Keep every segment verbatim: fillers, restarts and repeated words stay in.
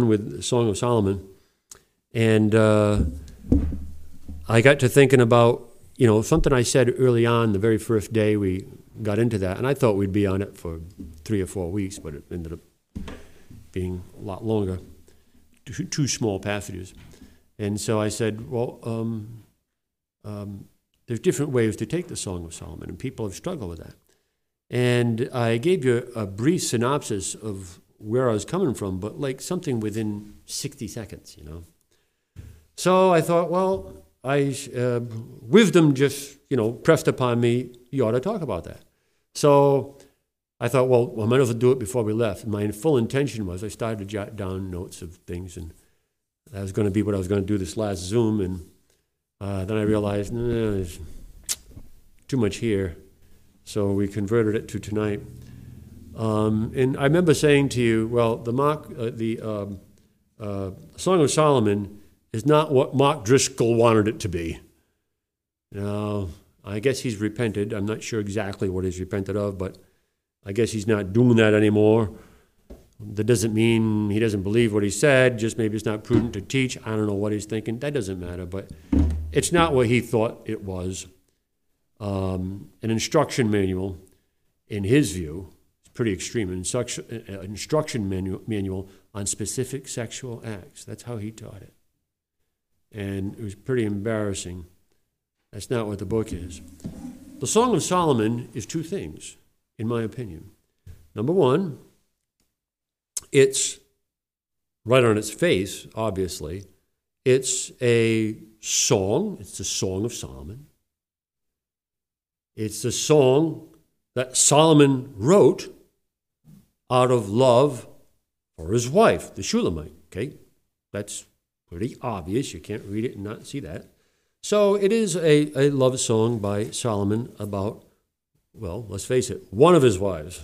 done with the Song of Solomon, and uh, I got to thinking about, you know, something I said early on, the very first day we got into that, and I thought we'd be on it for three or four weeks, but it ended up being a lot longer, two, two small passages. And so I said, well, um, um, there's different ways to take the Song of Solomon, and people have struggled with that. And I gave you a brief synopsis of where I was coming from, but like something within sixty seconds, you know. So I thought, well, I uh, wisdom just, you know, pressed upon me, you ought to talk about that. So I thought, well, I might as well do it before we left. And my full intention was I started to jot down notes of things, and that was going to be what I was going to do this last Zoom, and uh, then I realized, no, no, there's too much here. So we converted it to tonight. Um, and I remember saying to you, well, the Mark, uh, the um, uh, Song of Solomon is not what Mark Driscoll wanted it to be. Now, I guess he's repented. I'm not sure exactly what he's repented of, but I guess he's not doing that anymore. That doesn't mean he doesn't believe what he said, just maybe it's not prudent to teach. I don't know what he's thinking. That doesn't matter, but it's not what he thought it was. Um, an instruction manual, in his view, is pretty extreme. An instruction, uh, instruction manual, manual on specific sexual acts. That's how he taught it. And it was pretty embarrassing. That's not what the book is. The Song of Solomon is two things, in my opinion. Number one, it's right on its face, obviously. It's a song. It's the Song of Solomon. It's the song that Solomon wrote out of love for his wife, the Shulamite. Okay, that's pretty obvious. You can't read it and not see that. So it is a, a love song by Solomon about, well, let's face it, one of his wives.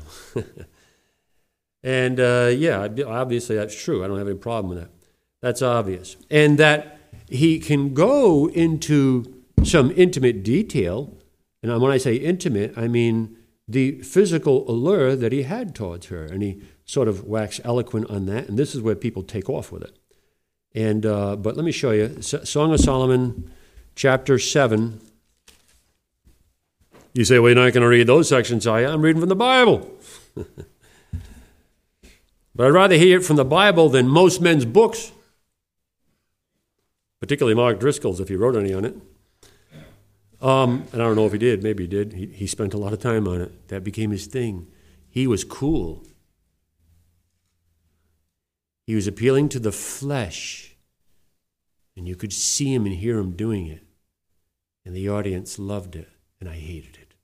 And uh, yeah, obviously that's true. I don't have any problem with that. That's obvious. And that he can go into some intimate detail. And when I say intimate, I mean the physical allure that he had towards her. And he sort of waxed eloquent on that. And this is where people take off with it. And uh, but let me show you. Song of Solomon, chapter seven. You say, well, you're not going to read those sections, are you? I'm reading from the Bible. But I'd rather hear it from the Bible than most men's books, particularly Mark Driscoll's, if he wrote any on it. Um, and I don't know if he did. Maybe he did. He, he spent a lot of time on it. That became his thing. He was cool. He was appealing to the flesh, and you could see him and hear him doing it. And the audience loved it, and I hated it.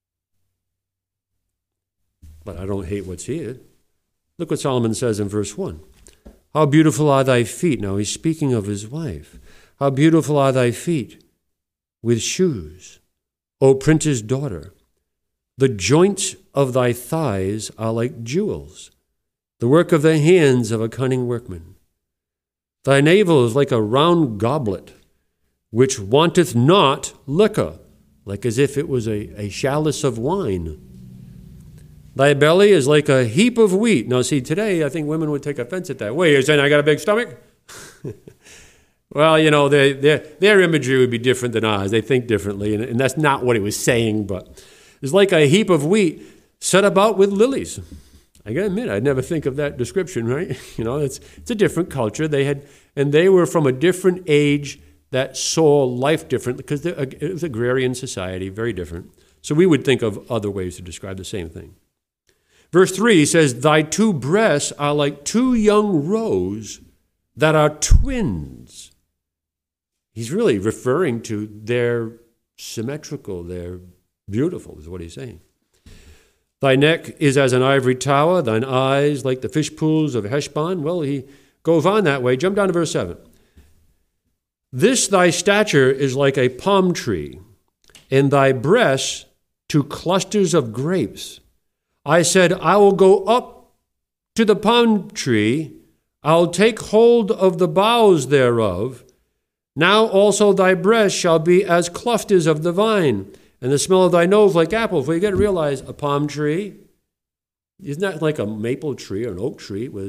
But I don't hate what's here. Look what Solomon says in verse one. How beautiful are thy feet. Now he's speaking of his wife. How beautiful are thy feet with shoes, O prince's daughter. The joints of thy thighs are like jewels, the work of the hands of a cunning workman. Thy navel is like a round goblet, which wanteth not liquor, like as if it was a, a chalice of wine. Thy belly is like a heap of wheat. Now, see, today I think women would take offense at that. Wait, you're saying I got a big stomach? Well, you know, they, their their imagery would be different than ours. They think differently, and, and that's not what he was saying, but it's like a heap of wheat set about with lilies. I got to admit, I'd never think of that description, right? You know, it's it's a different culture. They had, and they were from a different age that saw life differently, because it was agrarian society, very different. So we would think of other ways to describe the same thing. Verse three says, thy two breasts are like two young roes that are twins. He's really referring to their symmetrical, they're beautiful, is what he's saying. Thy neck is as an ivory tower, thine eyes like the fish pools of Heshbon. Well, he goes on that way. Jump down to verse seven. This thy stature is like a palm tree, and thy breasts to clusters of grapes. I said, I will go up to the palm tree, I'll take hold of the boughs thereof. Now also thy breasts shall be as clusters of the vine, and the smell of thy nose like apples. Well, you got to realize a palm tree is not like a maple tree or an oak tree. It was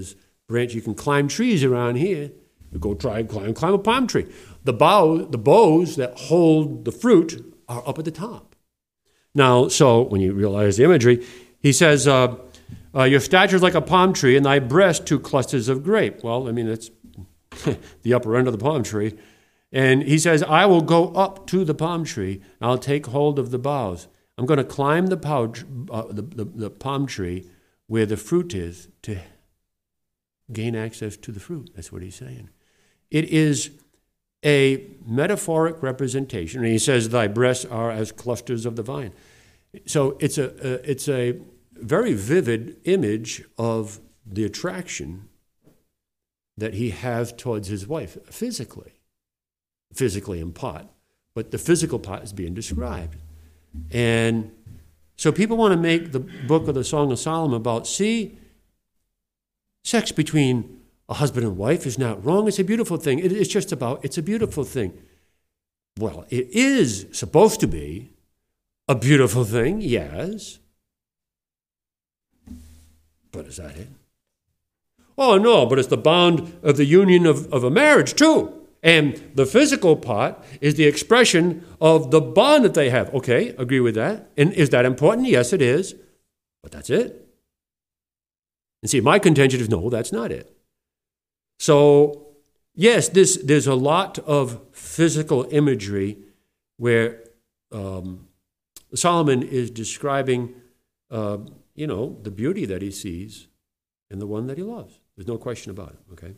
branch. You can climb trees around here. You go try and climb, climb a palm tree. The bough, the boughs that hold the fruit are up at the top. Now, so when you realize the imagery, he says, uh, uh, your stature is like a palm tree, and thy breast two clusters of grape. Well, I mean, that's the upper end of the palm tree. And he says, I will go up to the palm tree, and I'll take hold of the boughs. I'm going to climb the, pouch, uh, the, the, the palm tree where the fruit is to gain access to the fruit. That's what he's saying. It is a metaphoric representation. And he says, thy breasts are as clusters of the vine. So it's a, uh, it's a very vivid image of the attraction that he has towards his wife physically. Physically in part. But the physical part is being described. And so people want to make the book of the Song of Solomon about, see, sex between a husband and wife is not wrong. It's a beautiful thing. It, it's just about, it's a beautiful thing. Well, it is supposed to be a beautiful thing, yes. But is that it? Oh, no, but it's the bond of the union of, of a marriage, too. And the physical part is the expression of the bond that they have. Okay, agree with that. And is that important? Yes, it is. But that's it. And see, my contention is no, that's not it. So, yes, this, there's a lot of physical imagery where um, Solomon is describing, uh, you know, the beauty that he sees in the one that he loves. There's no question about it, okay?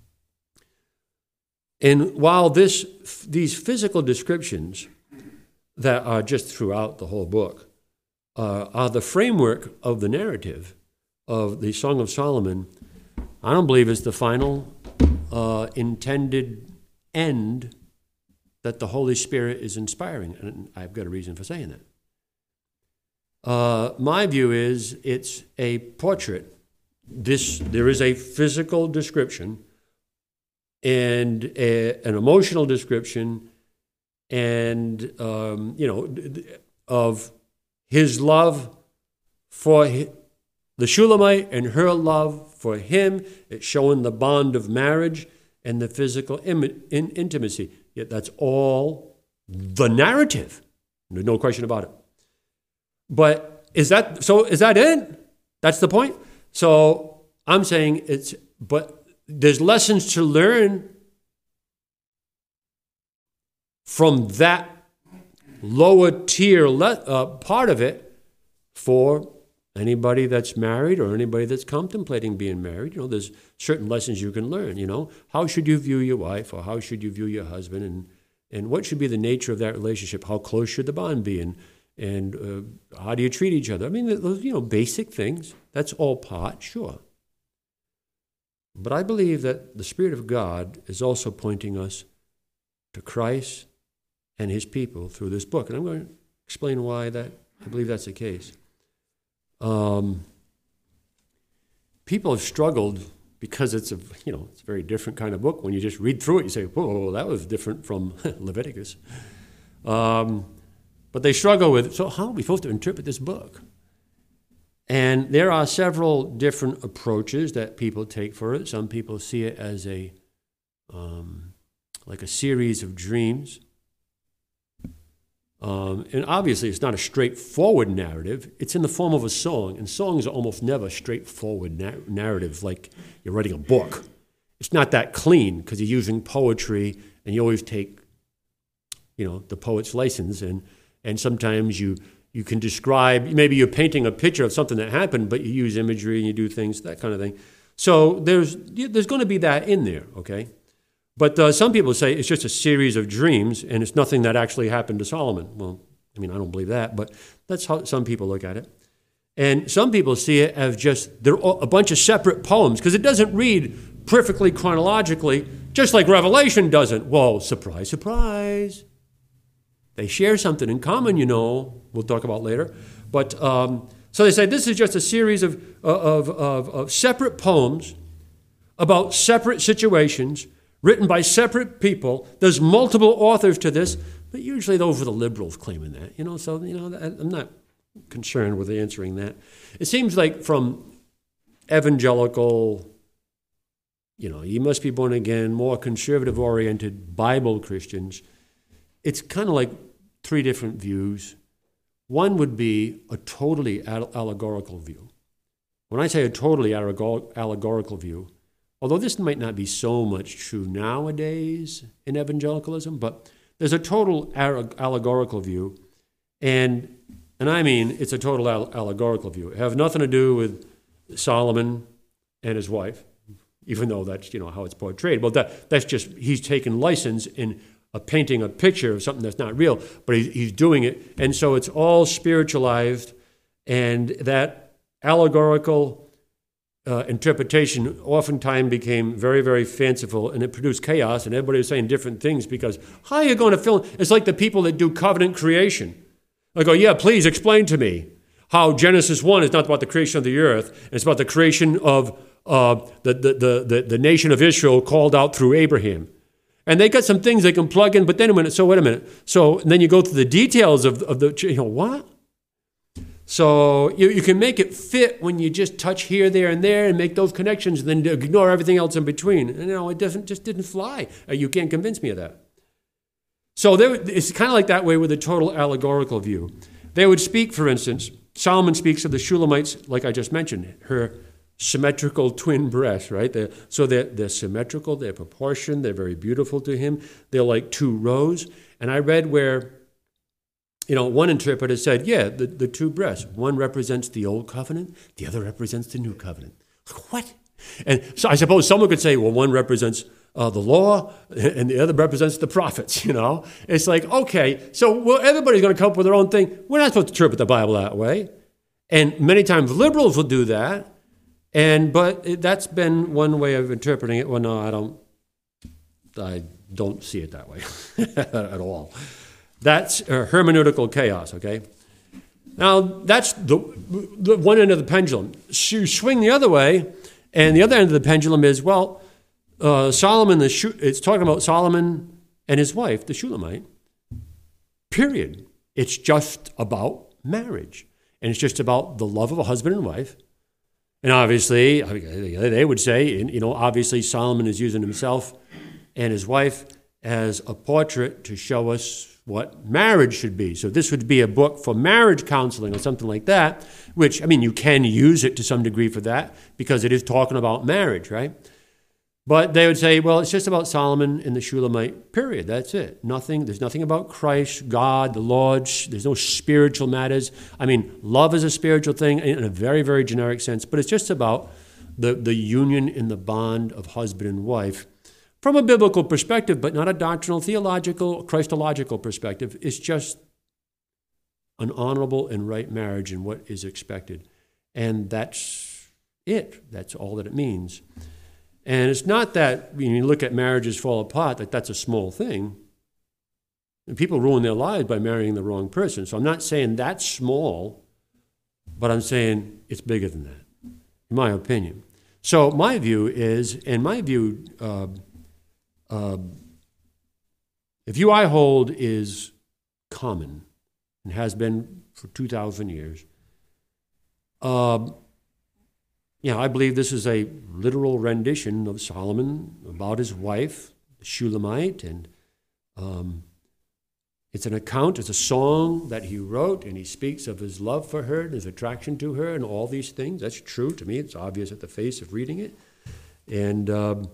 And while this, these physical descriptions that are just throughout the whole book uh, are the framework of the narrative of the Song of Solomon, I don't believe it's the final uh, intended end that the Holy Spirit is inspiring. And I've got a reason for saying that. Uh, my view is it's a portrait. This, there is a physical description and a, an emotional description, and um, you know, of his love for his, the Shulamite and her love for him. It's showing the bond of marriage and the physical Im- in intimacy. Yet that's all the narrative. There's no question about it. But is that so? Is that it? That's the point. So I'm saying it's, but there's lessons to learn from that lower tier le- uh, part of it for anybody that's married or anybody that's contemplating being married. You know, there's certain lessons you can learn. You know, how should you view your wife, or how should you view your husband, and and what should be the nature of that relationship? How close should the bond be, and and uh, how do you treat each other? I mean, those, you know, basic things. That's all part, sure. But I believe that the Spirit of God is also pointing us to Christ and his people through this book. And I'm going to explain why that I believe that's the case. Um, people have struggled because it's a, you know, it's a very different kind of book. When you just read through it, you say, whoa, that was different from Leviticus. Um, but they struggle with, so how are we supposed to interpret this book? And there are several different approaches that people take for it. Some people see it as a, um, like a series of dreams. Um, and obviously it's not a straightforward narrative. It's in the form of a song. And songs are almost never straightforward na- narratives like you're writing a book. It's not that clean because you're using poetry and you always take, you know, the poet's license. And, and sometimes you... You can describe, maybe you're painting a picture of something that happened, but you use imagery and you do things, that kind of thing. So there's there's going to be that in there, okay? But uh, some people say it's just a series of dreams and it's nothing that actually happened to Solomon. Well, I mean, I don't believe that, but that's how some people look at it. And some people see it as just they're a bunch of separate poems because it doesn't read perfectly chronologically, just like Revelation doesn't. Whoa, surprise, surprise. They share something in common, you know, we'll talk about later. But um, so they say this is just a series of, of, of, of separate poems about separate situations written by separate people. There's multiple authors to this, but usually those are the liberals claiming that, you know. So, you know, I'm not concerned with answering that. It seems like from evangelical you know, you must be born again, more conservative-oriented Bible Christians, it's kind of like three different views. One would be a totally allegorical view. When I say a totally allegorical view, although this might not be so much true nowadays in evangelicalism, but there's a total allegorical view, and and I mean it's a total allegorical view. It has nothing to do with Solomon and his wife, even though that's, you know, how it's portrayed. Well, that that's just, he's taken license in a painting a picture of something that's not real, but he, he's doing it, and so it's all spiritualized, and that allegorical Uh, interpretation oftentimes became very, very fanciful, and it produced chaos, and everybody was saying different things because how are you going to fill? It's like the people that do covenant creation. I go, yeah, please explain to me how Genesis one is not about the creation of the earth, and it's about the creation of uh, the, the, the, the, the nation of Israel called out through Abraham. And they got some things they can plug in, but then a minute, so wait a minute. So then you go through the details of, of the, you know, what? So you, you can make it fit when you just touch here, there, and there and make those connections and then ignore everything else in between. And, you know, it doesn't, just didn't fly. You can't convince me of that. So there, it's kind of like that way with a total allegorical view. They would speak, for instance, Solomon speaks of the Shulamites, like I just mentioned, her symmetrical twin breasts, right? They're, so they're, they're symmetrical, they're proportioned, they're very beautiful to him. They're like two rows. And I read where, you know, one interpreter said, yeah, the, the two breasts. One represents the old covenant, the other represents the new covenant. What? And so I suppose someone could say, well, one represents uh, the law and the other represents the prophets, you know. It's like, okay, so well, everybody's going to come up with their own thing. We're not supposed to interpret the Bible that way. And many times liberals will do that. And but it, that's been one way of interpreting it. Well, no, I don't, I don't see it that way at all. That's uh, hermeneutical chaos, okay? Now, that's the, the one end of the pendulum. You swing the other way, and the other end of the pendulum is, well, uh, Solomon, the Shu- it's talking about Solomon and his wife, the Shulamite, period. It's just about marriage, and it's just about the love of a husband and wife. And obviously, they would say, you know, obviously Solomon is using himself and his wife as a portrait to show us what marriage should be. So this would be a book for marriage counseling or something like that, which, I mean, you can use it to some degree for that because it is talking about marriage, right? But they would say, well, it's just about Solomon and the Shulamite, period. That's it. Nothing, there's nothing about Christ, God, the Lord. There's no spiritual matters. I mean, love is a spiritual thing in a very, very generic sense, but it's just about the, the union in the bond of husband and wife from a biblical perspective, but not a doctrinal, theological, Christological perspective. It's just an honorable and right marriage and what is expected. And that's it. That's all that it means. And it's not that when you look at marriages fall apart, that that's a small thing. And people ruin their lives by marrying the wrong person. So I'm not saying that's small, but I'm saying it's bigger than that, in my opinion. So my view is, and my view, uh, uh, the view I hold is common and has been for two thousand years. Uh, Yeah, I believe this is a literal rendition of Solomon about his wife, the Shulamite, and um, it's an account, it's a song that he wrote, and he speaks of his love for her and his attraction to her and all these things. That's true to me. It's obvious at the face of reading it. And um,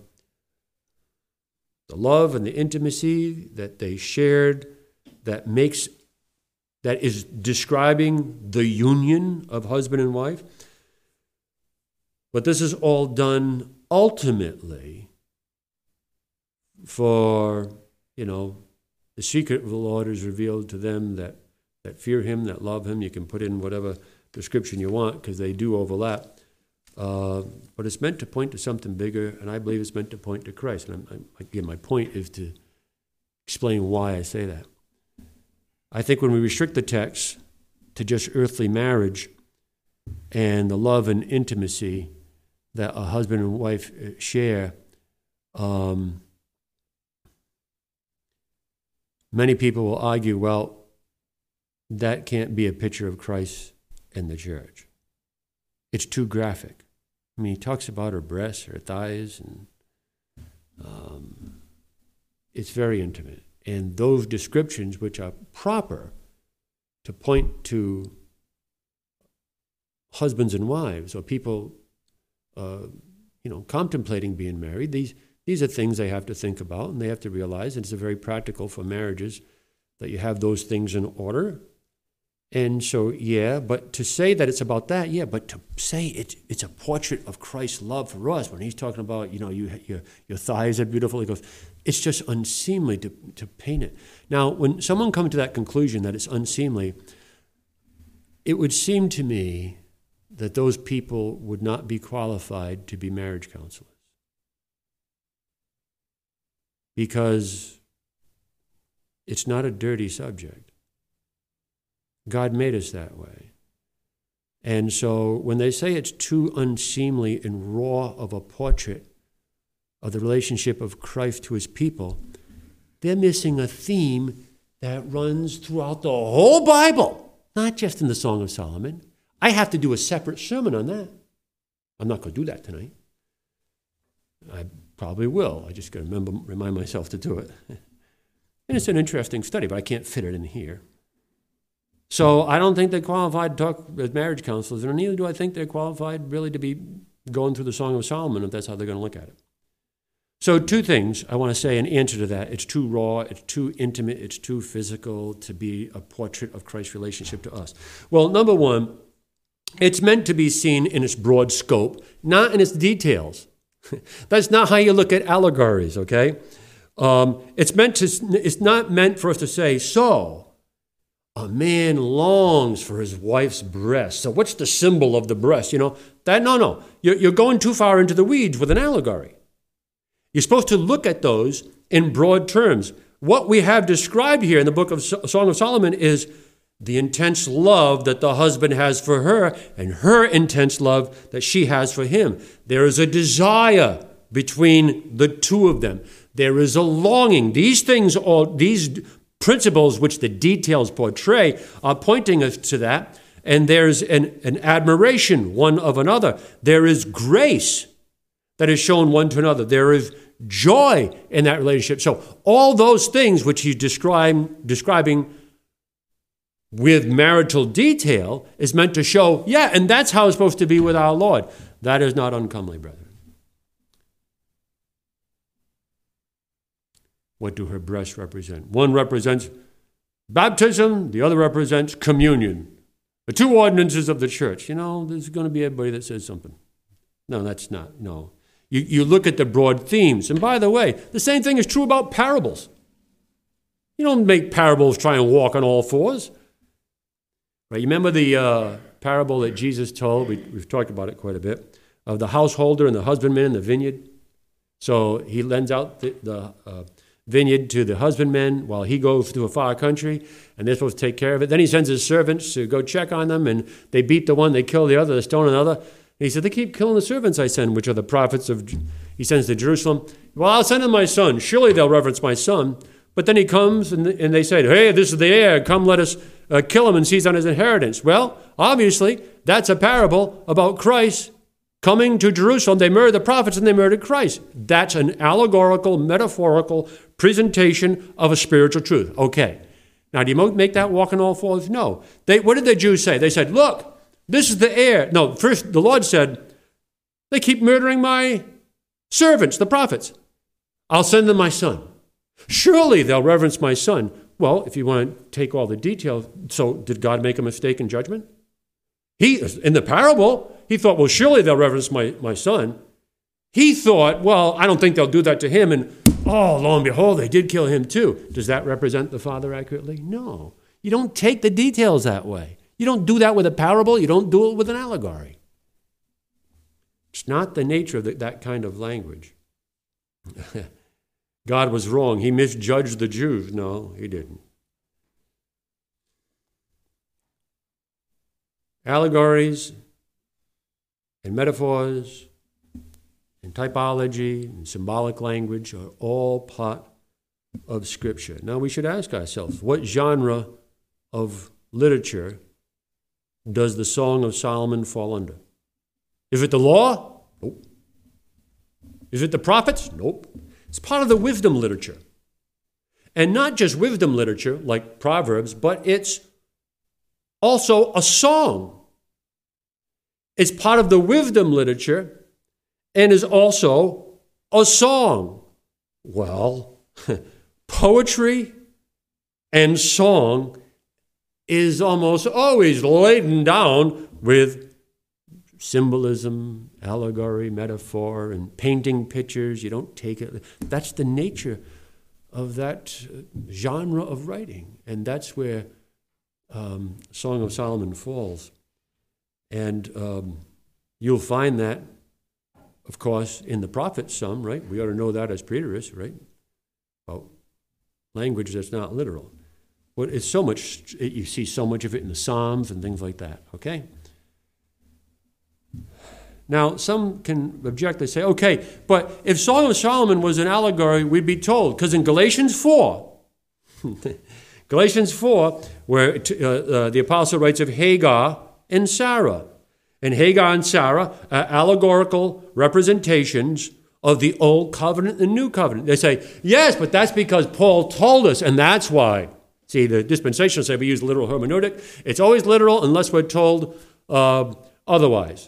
the love and the intimacy that they shared that makes, that is describing the union of husband and wife. But this is all done ultimately for, you know, the secret of the Lord is revealed to them that, that fear him, that love him. You can put in whatever description you want because they do overlap. Uh, but it's meant to point to something bigger, and I believe it's meant to point to Christ. And I'm, I'm, again, my point is to explain why I say that. I think when we restrict the text to just earthly marriage and the love and intimacy that a husband and wife share, um, many people will argue, well, that can't be a picture of Christ and the church. It's too graphic. I mean, he talks about her breasts, her thighs, and it's very intimate. And those descriptions, which are proper to point to husbands and wives or people, uh, you know, contemplating being married, these these are things they have to think about and they have to realize. And it's very practical for marriages that you have those things in order. And so, yeah, but to say that it's about that, yeah, but to say it, it's a portrait of Christ's love for us when he's talking about, you know, you, your, your thighs are beautiful, he goes, it's just unseemly to, to paint it. Now, when someone comes to that conclusion that it's unseemly, it would seem to me that those people would not be qualified to be marriage counselors. Because it's not a dirty subject. God made us that way. And so when they say it's too unseemly and raw of a portrait of the relationship of Christ to his people, they're missing a theme that runs throughout the whole Bible, not just in the Song of Solomon. I have to do a separate sermon on that. I'm not going to do that tonight. I probably will. I just got to remember, remind myself to do it. And it's an interesting study, but I can't fit it in here. So I don't think they're qualified to talk as marriage counselors, and neither do I think they're qualified really to be going through the Song of Solomon if that's how they're going to look at it. So two things I want to say in answer to that. It's too raw, it's too intimate, it's too physical to be a portrait of Christ's relationship to us. Well, number one, it's meant to be seen in its broad scope, not in its details. That's not how you look at allegories, okay? Um, it's meant to. It's not meant for us to say, so a man longs for his wife's breast. So what's the symbol of the breast? You know, that, no, no. You're, you're going too far into the weeds with an allegory. You're supposed to look at those in broad terms. What we have described here in the book of Song of Solomon is the intense love that the husband has for her and her intense love that she has for him. There is a desire between the two of them. There is a longing. These things, all these principles which the details portray are pointing us to that. And there's an, an admiration one of another. There is grace that is shown one to another. There is joy in that relationship. So all those things which he's describe, describing with marital detail is meant to show, yeah, and that's how it's supposed to be with our Lord. That is not uncomely, brethren. What do her breasts represent? One represents baptism, the other represents communion. The two ordinances of the church. You know, there's going to be everybody that says something. No, that's not, no. You, you look at the broad themes. And by the way, the same thing is true about parables. You don't make parables try and walk on all fours. Right? You remember the uh, parable that Jesus told, we, we've talked about it quite a bit, of the householder and the husbandman in the vineyard. So he lends out the, the uh, vineyard to the husbandmen while he goes to a far country, and they're supposed to take care of it. Then he sends his servants to go check on them, and they beat the one, they kill the other, they stone another. And he said, they keep killing the servants I send, which are the prophets of, he sends to Jerusalem. Well, I'll send them my son. Surely they'll reverence my son. But then he comes, and, and they say, hey, this is the heir. Come, let us uh, kill him and seize on his inheritance. Well, obviously, that's a parable about Christ coming to Jerusalem. They murdered the prophets and they murdered Christ. That's an allegorical, metaphorical presentation of a spiritual truth. Okay. Now, do you make that walk on all fours? No. They, what did the Jews say? They said, look, this is the heir. No, first the Lord said, they keep murdering my servants, the prophets. I'll send them my son. Surely they'll reverence my son. Well, if you want to take all the details, so did God make a mistake in judgment? He, in the parable, he thought, well, surely they'll reverence my, my son. He thought, well, I don't think they'll do that to him. And, oh, lo and behold, they did kill him too. Does that represent the Father accurately? No. You don't take the details that way. You don't do that with a parable. You don't do it with an allegory. It's not the nature of the, that kind of language. God was wrong. He misjudged the Jews. No, he didn't. Allegories and metaphors and typology and symbolic language are all part of Scripture. Now we should ask ourselves, what genre of literature does the Song of Solomon fall under? Is it the law? Nope. Is it the prophets? Nope. It's part of the wisdom literature. And not just wisdom literature like Proverbs, but it's also a song. It's part of the wisdom literature and is also a song. Well, poetry and song is almost always laden down with symbolism, allegory, metaphor, and painting pictures. You don't take it. That's the nature of that genre of writing. And that's where um, Song of Solomon falls. And um, you'll find that, of course, in the prophets some, right? We ought to know that as preterists, right? About language that's not literal. But it's so much, it, you see so much of it in the Psalms and things like that, okay? Now, some can object. They say, okay, but if Song of Solomon was an allegory, we'd be told, because in Galatians four, Galatians four, where uh, uh, the apostle writes of Hagar and Sarah, and Hagar and Sarah are allegorical representations of the Old Covenant and the New Covenant. They say, yes, but that's because Paul told us, and that's why. See, the dispensationalists say we use literal hermeneutic. It's always literal unless we're told uh, otherwise.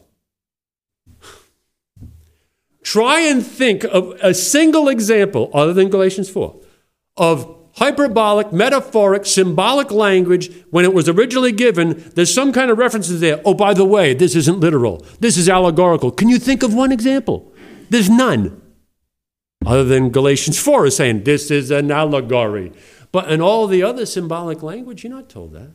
Try and think of a single example, other than Galatians four, of hyperbolic, metaphoric, symbolic language when it was originally given. There's some kind of references there. Oh, by the way, this isn't literal. This is allegorical. Can you think of one example? There's none. Other than Galatians four is saying this is an allegory. But in all the other symbolic language, you're not told that.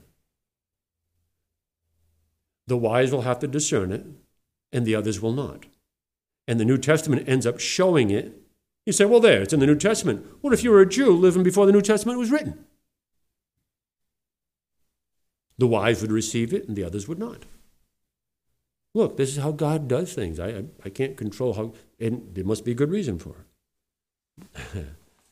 The wise will have to discern it, and the others will not. And the New Testament ends up showing it. You say, well, there, it's in the New Testament. What if you were a Jew living before the New Testament was written? The wise would receive it, and the others would not. Look, this is how God does things. I, I, I can't control how, and there must be a good reason for it.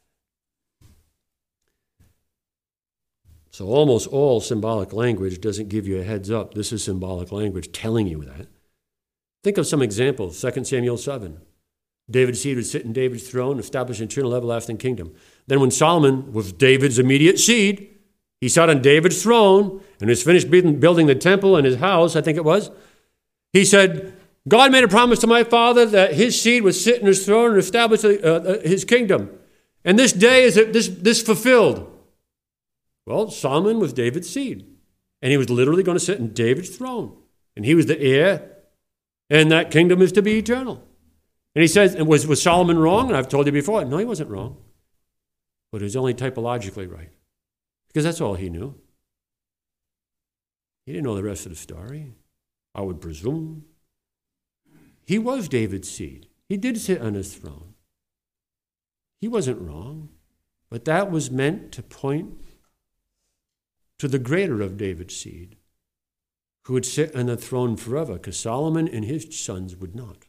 So almost all symbolic language doesn't give you a heads up. This is symbolic language telling you that. Think of some examples. Second Samuel seven. David's seed would sit in David's throne, establish an eternal everlasting kingdom. Then when Solomon was David's immediate seed, he sat on David's throne and was finished building the temple and his house, I think it was. He said, God made a promise to my father that his seed would sit in his throne and establish uh, his kingdom. And this day is this, this fulfilled. Well, Solomon was David's seed. And he was literally going to sit in David's throne. And he was the heir. And that kingdom is to be eternal. And he says, and was, was Solomon wrong? And I've told you before, no, he wasn't wrong. But he was only typologically right. Because that's all he knew. He didn't know the rest of the story, I would presume. He was David's seed. He did sit on his throne. He wasn't wrong. But that was meant to point to the greater of David's seed, who would sit on the throne forever, because Solomon and his sons would not.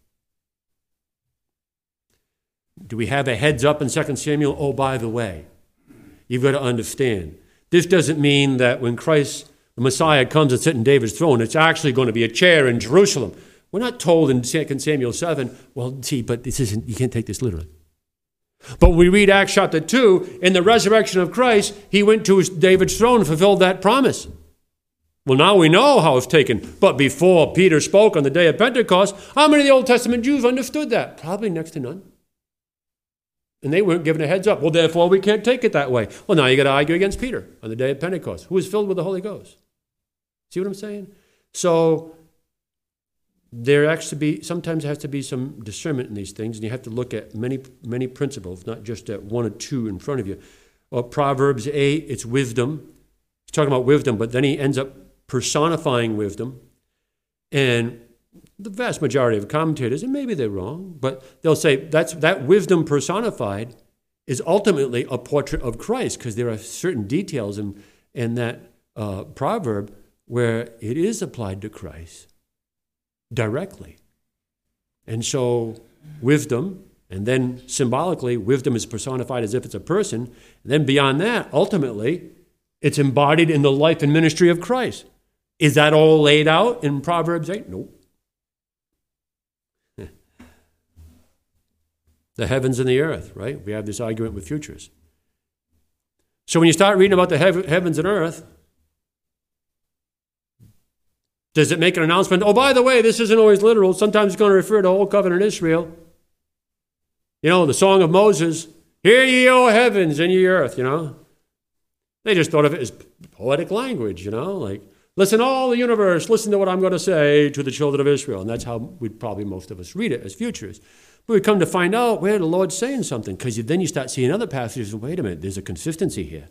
Do we have a heads up in Second Samuel? Oh, by the way, you've got to understand, this doesn't mean that when Christ, the Messiah, comes and sits in David's throne, it's actually going to be a chair in Jerusalem. We're not told in Second Samuel seven, well, see, but this isn't, you can't take this literally. But when we read Acts chapter two, in the resurrection of Christ, he went to David's throne and fulfilled that promise. Well, now we know how it's taken. But before Peter spoke on the day of Pentecost, how many of the Old Testament Jews understood that? Probably next to none. And they weren't given a heads up. Well, therefore, we can't take it that way. Well, now you got to argue against Peter on the day of Pentecost, who was filled with the Holy Ghost. See what I'm saying? So there has to be, sometimes has to be some discernment in these things, and you have to look at many, many principles, not just at one or two in front of you. Well, Proverbs eight, it's wisdom. He's talking about wisdom, but then he ends up personifying wisdom. And the vast majority of commentators, and maybe they're wrong, but they'll say that's that wisdom personified is ultimately a portrait of Christ, because there are certain details in, in that uh, proverb where it is applied to Christ directly. And so wisdom, and then symbolically, wisdom is personified as if it's a person. And then beyond that, ultimately, it's embodied in the life and ministry of Christ. Is that all laid out in Proverbs eight? Nope. The heavens and the earth, right? We have this argument with futurists. So when you start reading about the heav- heavens and earth, does it make an announcement? Oh, by the way, this isn't always literal. Sometimes it's going to refer to Old Covenant Israel. You know, the Song of Moses, hear ye, O heavens, and ye earth, you know. They just thought of it as poetic language, you know, like, listen, all the universe, listen to what I'm going to say to the children of Israel. And that's how we'd probably most of us read it as futurists. But we come to find out where the Lord's saying something, because then you start seeing other passages, and wait a minute, there's a consistency here.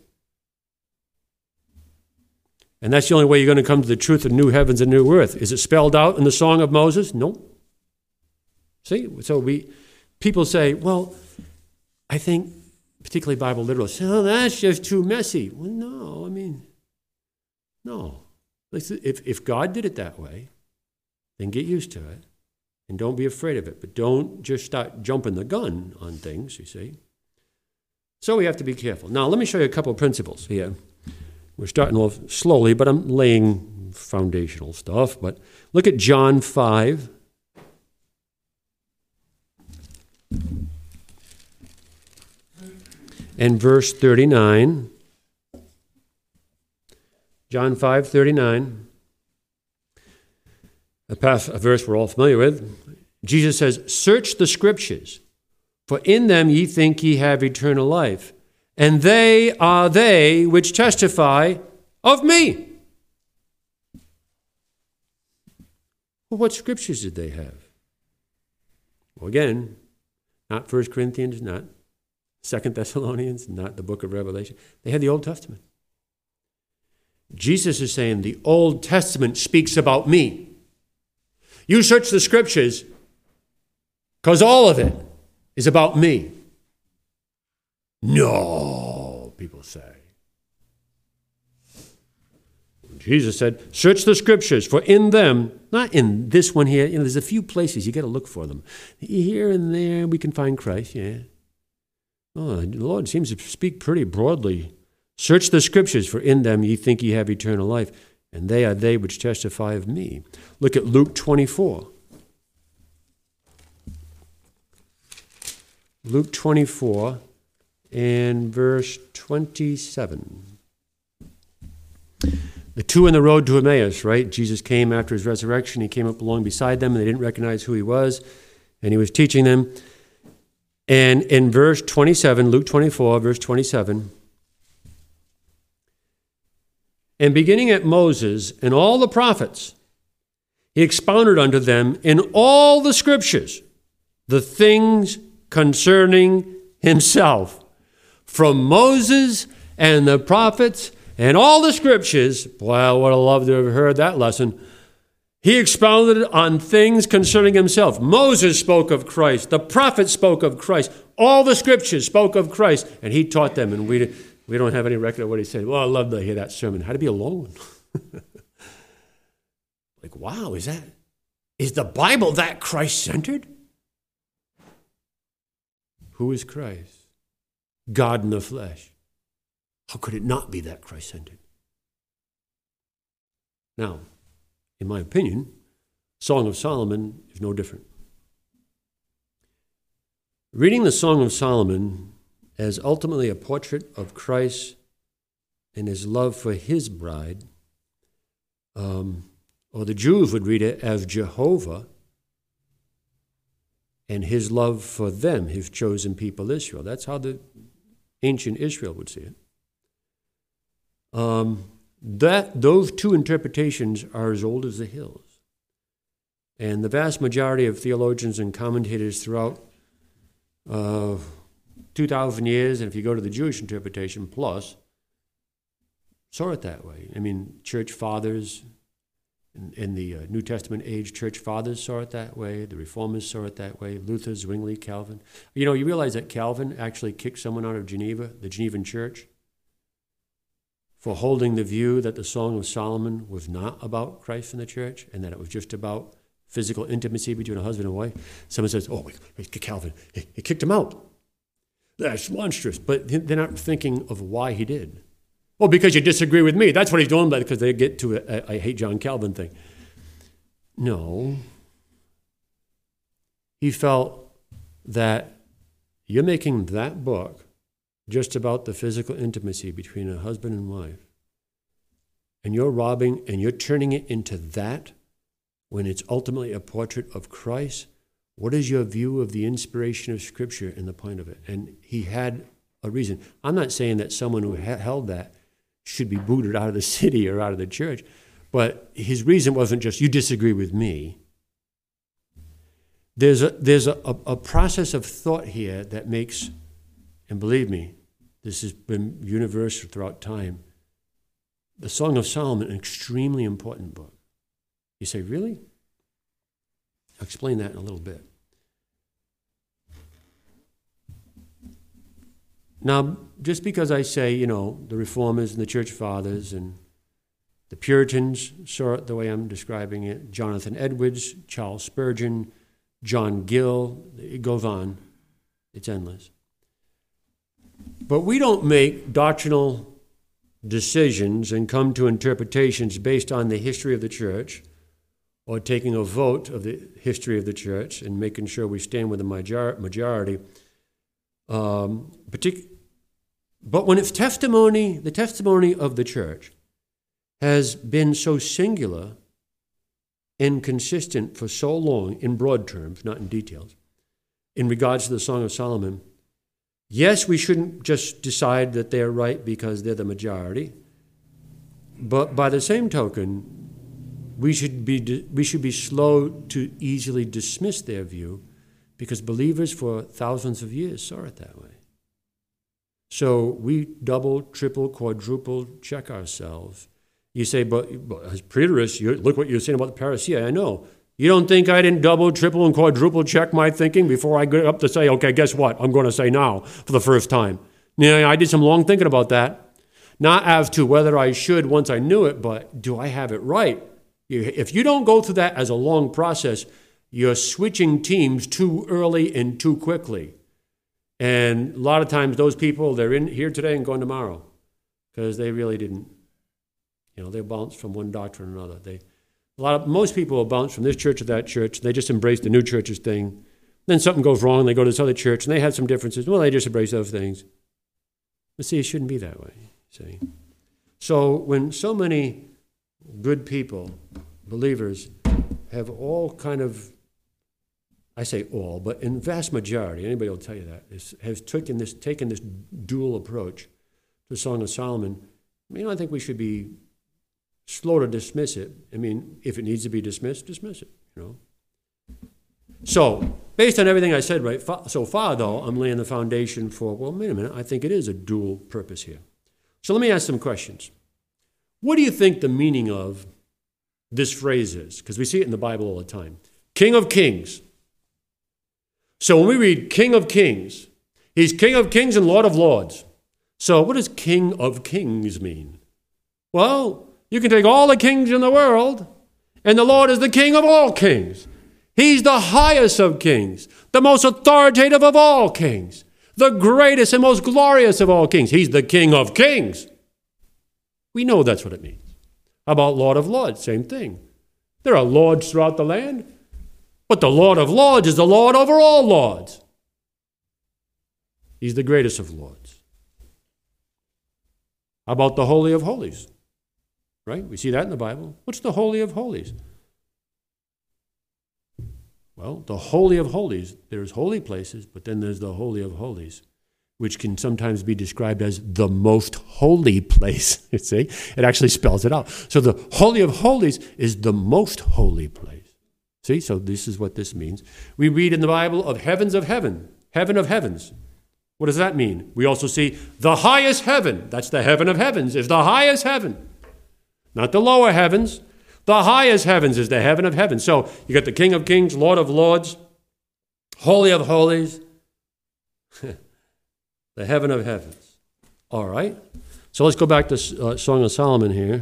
And that's the only way you're going to come to the truth of new heavens and new earth. Is it spelled out in the Song of Moses? No. See, so we, people say, well, I think, particularly Bible literalists, say, oh, that's just too messy. Well, no, I mean, no. If, if God did it that way, then get used to it, and don't be afraid of it. But don't just start jumping the gun on things, you see. So we have to be careful. Now, let me show you a couple of principles here. We're starting off slowly, but I'm laying foundational stuff. But look at John five. And verse thirty-nine. John five thirty-nine. A, pass, a verse we're all familiar with. Jesus says, search the scriptures, for in them ye think ye have eternal life. And they are they which testify of me. Well, what scriptures did they have? Well, again, not First Corinthians, not Second Thessalonians, not the book of Revelation. They had the Old Testament. Jesus is saying the Old Testament speaks about me. You search the scriptures because all of it is about me. No, people say. Jesus said, search the scriptures, for in them, not in this one here, you know, there's a few places, you got to look for them. Here and there we can find Christ, yeah. Oh, the Lord seems to speak pretty broadly. Search the scriptures, for in them ye think ye have eternal life, and they are they which testify of me. Look at Luke twenty-four. Luke twenty-four. And verse twenty-seven. The two in the road to Emmaus, right? Jesus came after his resurrection. He came up along beside them, and they didn't recognize who he was. And he was teaching them. And in verse twenty-seven, Luke twenty-four, verse twenty-seven, and beginning at Moses and all the prophets, he expounded unto them in all the scriptures the things concerning himself. From Moses and the prophets and all the scriptures, boy, I would have loved to have heard that lesson. He expounded on things concerning himself. Moses spoke of Christ. The prophets spoke of Christ. All the scriptures spoke of Christ. And he taught them, and we, we don't have any record of what he said. Well, I'd love to hear that sermon. How to be alone. Like, wow, is that, is the Bible that Christ-centered? Who is Christ? God in the flesh. How could it not be that Christ-centered? Now, in my opinion, Song of Solomon is no different. Reading the Song of Solomon as ultimately a portrait of Christ and his love for his bride, um, or the Jews would read it as Jehovah and his love for them, his chosen people Israel. That's how the ancient Israel would see it. Um, that those two interpretations are as old as the hills. And the vast majority of theologians and commentators throughout uh, two thousand years, and if you go to the Jewish interpretation plus, saw it that way. I mean, church fathers in, in the uh, New Testament age, church fathers saw it that way. The Reformers saw it that way. Luther, Zwingli, Calvin. You know, you realize that Calvin actually kicked someone out of Geneva, the Genevan church, for holding the view that the Song of Solomon was not about Christ and the church, and that it was just about physical intimacy between a husband and wife. Someone says, oh, Calvin, he kicked him out. That's monstrous. But they're not thinking of why he did. Well, because you disagree with me. That's what he's doing, because they get to a, I hate John Calvin thing. No. He felt that you're making that book just about the physical intimacy between a husband and wife, and you're robbing and you're turning it into that when it's ultimately a portrait of Christ, what is your view of the inspiration of Scripture and the point of it? And he had a reason. I'm not saying that someone who ha- held that should be booted out of the city or out of the church, but his reason wasn't just, you disagree with me. There's a, there's a, a, a process of thought here that makes, and believe me, this has been universal throughout time, the Song of Solomon, an extremely important book. You say, really? I'll explain that in a little bit. Now, just because I say, you know, the Reformers and the Church Fathers and the Puritans saw it the way I'm describing it, Jonathan Edwards, Charles Spurgeon, John Gill, it goes on. It's endless. But we don't make doctrinal decisions and come to interpretations based on the history of the church or taking a vote of the history of the church and making sure we stand with the major- majority. Um, partic- but when it's testimony, the testimony of the church has been so singular and consistent for so long, in broad terms, not in details, in regards to the Song of Solomon, yes, we shouldn't just decide that they're right because they're the majority, but by the same token, we should be we should be slow to easily dismiss their view because believers for thousands of years saw it that way. So we double, triple, quadruple check ourselves. You say, but, but as preterists, you, look what you're saying about the parousia. I know. You don't think I didn't double, triple, and quadruple check my thinking before I get up to say, okay, guess what? I'm going to say now for the first time. Yeah, I did some long thinking about that. Not as to whether I should once I knew it, but do I have it right? If you don't go through that as a long process, you're switching teams too early and too quickly. And a lot of times those people, they're in here today and going tomorrow because they really didn't, you know, they bounced from one doctrine to another. They, a lot of, most people will bounce from this church to that church. They just embrace the new church's thing. Then something goes wrong. They go to this other church and they have some differences. Well, they just embrace those things. But see, it shouldn't be that way, see. So when so many good people, believers, have all kind of, I say all, but in vast majority, anybody will tell you that, is, has taken this, taken this dual approach to the Song of Solomon. I mean, I think we should be slow to dismiss it. I mean, if it needs to be dismissed, dismiss it, you know. So, based on everything I said right so far, though, I'm laying the foundation for, well, wait a minute, I think it is a dual purpose here. So let me ask some questions. What do you think the meaning of this phrase is? Because we see it in the Bible all the time. King of Kings. So when we read King of Kings, he's King of Kings and Lord of Lords. So what does King of Kings mean? Well, you can take all the kings in the world, and the Lord is the King of all kings. He's the highest of kings, the most authoritative of all kings, the greatest and most glorious of all kings. He's the King of Kings. We know that's what it means. How about Lord of Lords? Same thing. There are lords throughout the land, but the Lord of Lords is the Lord over all lords. He's the greatest of lords. How about the Holy of Holies? Right? We see that in the Bible. What's the Holy of Holies? Well, the Holy of Holies, there's holy places, but then there's the Holy of Holies, which can sometimes be described as the most holy place. You see? It actually spells it out. So the Holy of Holies is the most holy place. See? So this is what this means. We read in the Bible of heavens of heaven, heaven of heavens. What does that mean? We also see the highest heaven. That's the heaven of heavens, is the highest heaven. Not the lower heavens. The highest heavens is the heaven of heavens. So you got the King of Kings, Lord of Lords, Holy of Holies, the heaven of heavens. All right. So let's go back to uh, Song of Solomon here.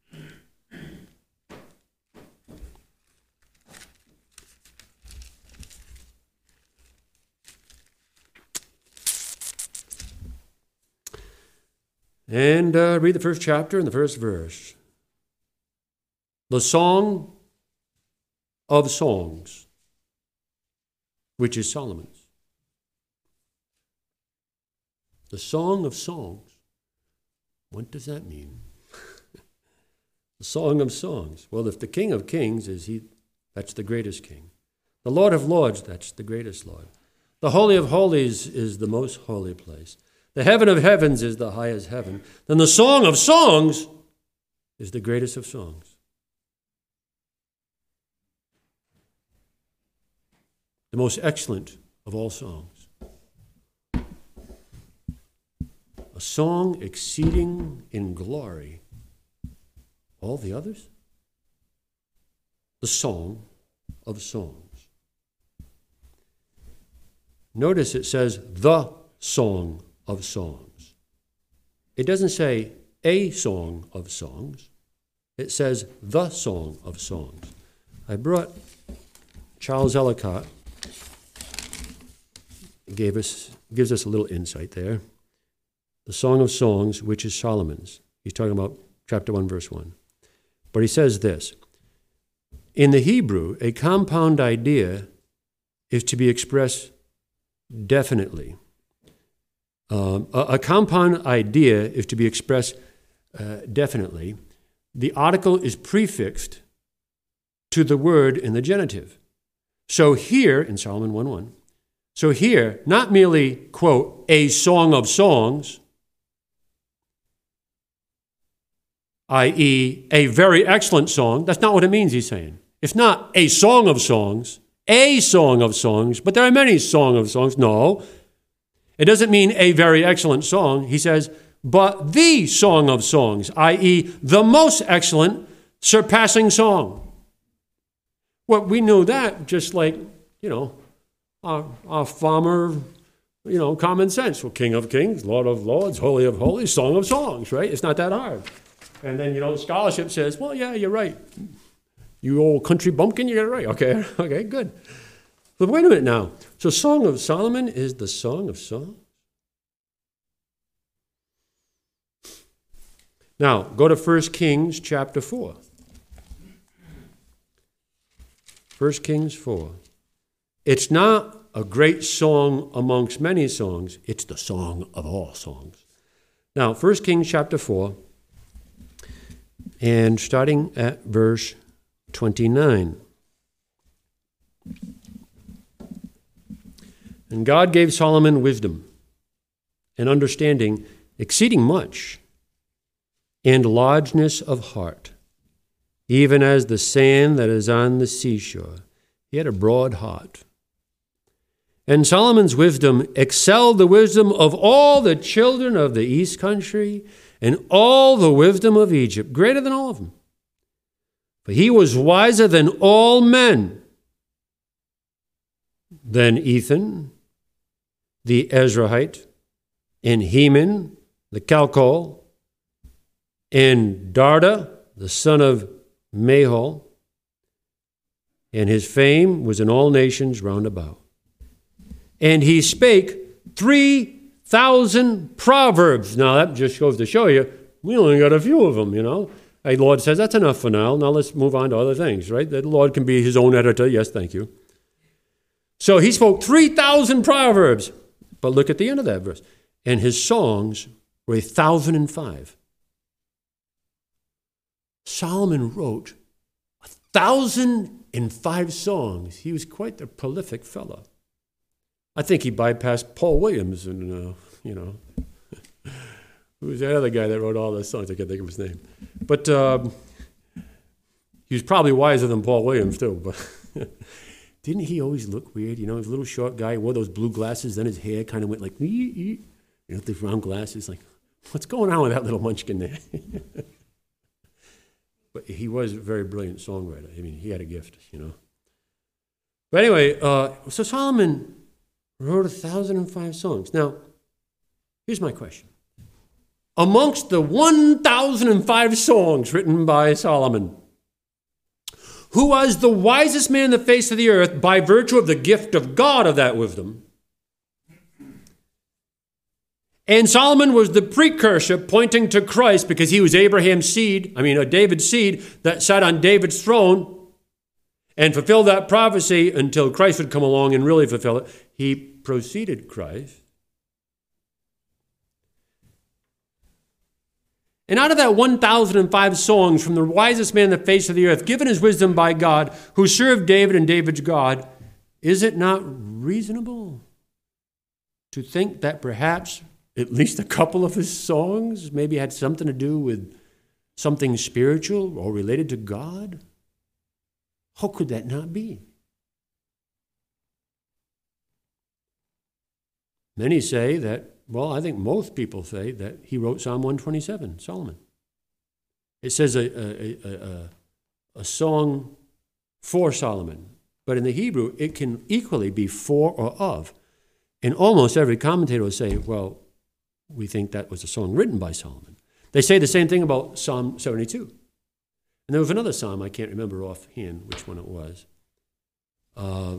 And uh, read the first chapter and the first verse. The Song of Songs, which is Solomon's. The Song of Songs. What does that mean? The Song of Songs. Well, if the King of Kings is he, that's the greatest king. The Lord of Lords, that's the greatest Lord. The Holy of Holies is the most holy place. The heaven of heavens is the highest heaven. Then the Song of Songs is the greatest of songs. The most excellent of all songs. A song exceeding in glory all the others. The Song of Songs. Notice it says the Song of Songs. It doesn't say a song of songs. It says the Song of Songs. I brought Charles Ellicott. Gave us, gives us a little insight there. The Song of Songs, which is Solomon's. He's talking about chapter one, verse one. But he says this. In the Hebrew, a compound idea is to be expressed definitely. Um, a, a compound idea is to be expressed uh, definitely. The article is prefixed to the word in the genitive. So here, in Solomon one one, so here, not merely, quote, a song of songs, that is a very excellent song. That's not what it means, he's saying. It's not a song of songs, a song of songs, but there are many song of songs. No, it doesn't mean a very excellent song. He says, but the song of songs, that is the most excellent, surpassing song. Well, we know that just like, you know, Our, our farmer, you know, common sense. Well, King of Kings, Lord of Lords, Holy of Holies, Song of Songs, right? It's not that hard. And then, you know, scholarship says, well, yeah, you're right. You old country bumpkin, you got it right. Okay, okay, good. But wait a minute now. So Song of Solomon is the Song of Songs? Now, go to First Kings chapter four. First Kings four. It's not a great song amongst many songs. It's the song of all songs. Now, First Kings chapter four, and starting at verse twenty-nine. And God gave Solomon wisdom and understanding exceeding much, and largeness of heart, even as the sand that is on the seashore. He had a broad heart. And Solomon's wisdom excelled the wisdom of all the children of the east country and all the wisdom of Egypt, greater than all of them. For he was wiser than all men, than Ethan, the Ezrahite, and Heman, the Calcol, and Darda, the son of Mahol, and his fame was in all nations round about. And he spake three thousand proverbs. Now that just goes to show you, we only got a few of them, you know. The Lord says, that's enough for now. Now let's move on to other things, right? The Lord can be his own editor. Yes, thank you. So he spoke three thousand proverbs. But look at the end of that verse. And his songs were a thousand and five. Solomon wrote a thousand and five songs. He was quite the prolific fellow. I think he bypassed Paul Williams and, uh, you know, who was that other guy that wrote all those songs? I can't think of his name. But um, he was probably wiser than Paul Williams, too. But didn't he always look weird? You know, he was a little short guy, wore those blue glasses, then his hair kind of went like, you know, the round glasses. Like, what's going on with that little munchkin there? But he was a very brilliant songwriter. I mean, he had a gift, you know. But anyway, uh, so Solomon wrote a thousand and five songs. Now, here's my question. Amongst the one thousand and five songs written by Solomon, who was the wisest man in the face of the earth by virtue of the gift of God of that wisdom? And Solomon was the precursor pointing to Christ because he was Abraham's seed, I mean, a David's seed that sat on David's throne and fulfilled that prophecy until Christ would come along and really fulfill it. He preceded Christ. And out of that one thousand five songs from the wisest man on the face of the earth, given his wisdom by God, who served David and David's God, is it not reasonable to think that perhaps at least a couple of his songs maybe had something to do with something spiritual or related to God? How could that not be? Many say that, well, I think most people say that he wrote Psalm one twenty-seven, Solomon. It says a, a, a, a, a song for Solomon, but in the Hebrew, it can equally be for or of. And almost every commentator will say, well, we think that was a song written by Solomon. They say the same thing about Psalm seventy-two. And there was another psalm, I can't remember offhand which one it was. Uh,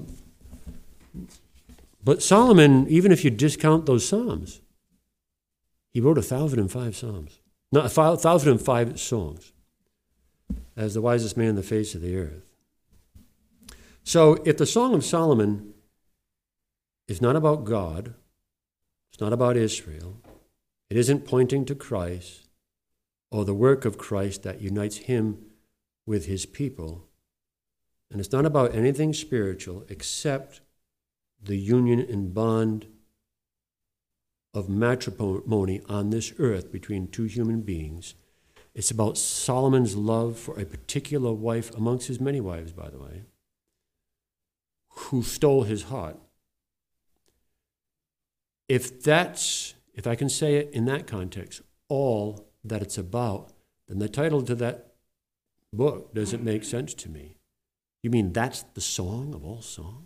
but Solomon, even if you discount those psalms, he wrote one thousand five psalms. Not one thousand five songs. As the wisest man on the face of the earth. So if the Song of Solomon is not about God, it's not about Israel, it isn't pointing to Christ or the work of Christ that unites him with his people, and it's not about anything spiritual except the union and bond of matrimony on this earth between two human beings. It's about Solomon's love for a particular wife, amongst his many wives, by the way, who stole his heart. If that's, if I can say it in that context, all that it's about, then the title to that book doesn't make sense to me. You mean that's the song of all songs?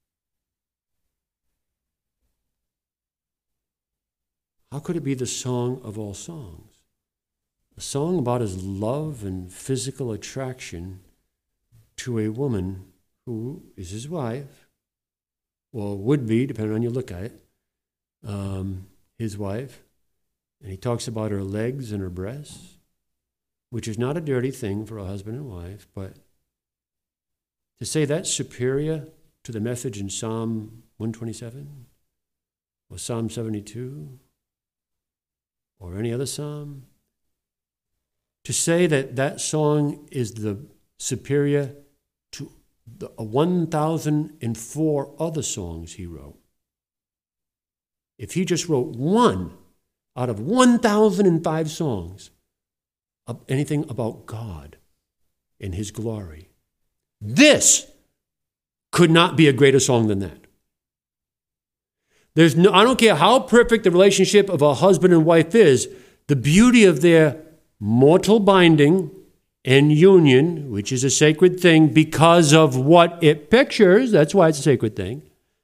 How could it be the song of all songs? A song about his love and physical attraction to a woman who is his wife, or would be, depending on how you look at it, um, his wife. And he talks about her legs and her breasts, which is not a dirty thing for a husband and wife, but to say that's superior to the message in Psalm one twenty-seven or Psalm seventy-two or any other psalm, to say that that song is the superior to the one thousand four other songs he wrote. If he just wrote one out of one thousand five songs of anything about God and his glory, this could not be a greater song than that. There's no, I don't care how perfect the relationship of a husband and wife is, the beauty of their mortal binding and union, which is a sacred thing because of what it pictures, that's why it's a sacred thing,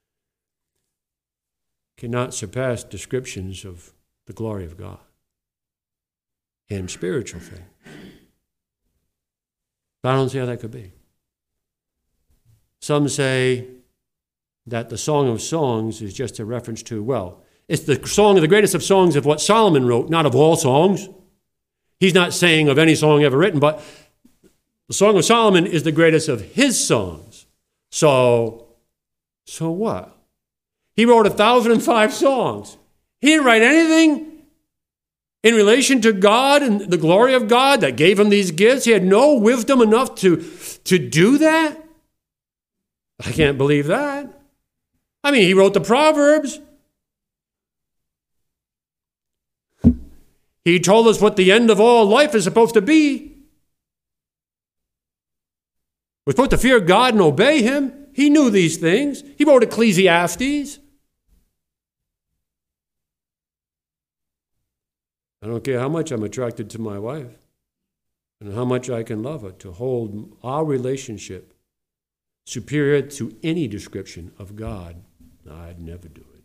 cannot surpass descriptions of the glory of God and spiritual thing. But I don't see how that could be. Some say that the Song of Songs is just a reference to, well, it's the song of the greatest of songs of what Solomon wrote, not of all songs. He's not saying of any song ever written, but the Song of Solomon is the greatest of his songs. So, so what? He wrote one thousand five songs. He didn't write anything in relation to God and the glory of God that gave him these gifts. He had no wisdom enough to, to do that. I can't believe that. I mean, he wrote the Proverbs. He told us what the end of all life is supposed to be. We're supposed to fear God and obey him. He knew these things. He wrote Ecclesiastes. I don't care how much I'm attracted to my wife and how much I can love her, to hold our relationship superior to any description of God. I'd never do it.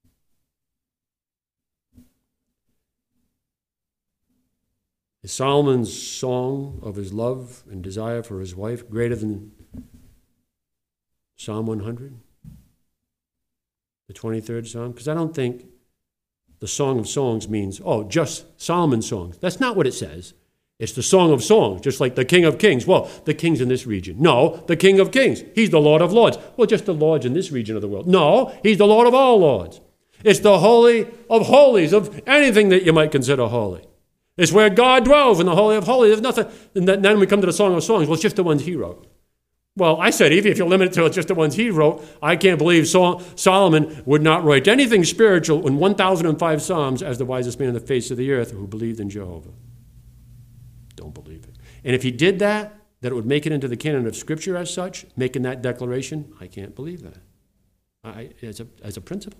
Is Solomon's song of his love and desire for his wife greater than Psalm one hundred? The twenty-third Psalm? Because I don't think the Song of Songs means, oh, just Solomon's songs. That's not what it says. It's the Song of Songs, just like the King of Kings. Well, the king's in this region. No, the King of Kings. He's the Lord of Lords. Well, just the Lords in this region of the world. No, he's the Lord of all lords. It's the Holy of Holies, of anything that you might consider holy. It's where God dwells in the Holy of Holies. There's nothing. And then we come to the Song of Songs. Well, it's just the ones he wrote. Well, I said, even if you limit it to just the ones he wrote, I can't believe Sol- Solomon would not write anything spiritual in one thousand five Psalms as the wisest man on the face of the earth who believed in Jehovah. Don't believe it. And if he did that, that it would make it into the canon of Scripture as such, making that declaration, I can't believe that. I, as, a, as a principle.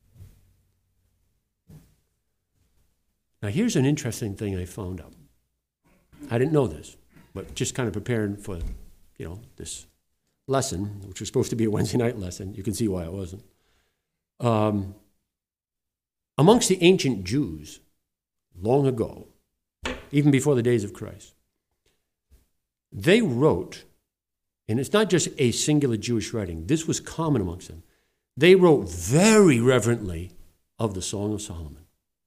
Now, here's an interesting thing I found out. I didn't know this, but just kind of preparing for, you know, this lesson, which was supposed to be a Wednesday night lesson. You can see why it wasn't. Um, amongst the ancient Jews, long ago, even before the days of Christ, they wrote, and it's not just a singular Jewish writing, this was common amongst them. They wrote very reverently of the Song of Solomon.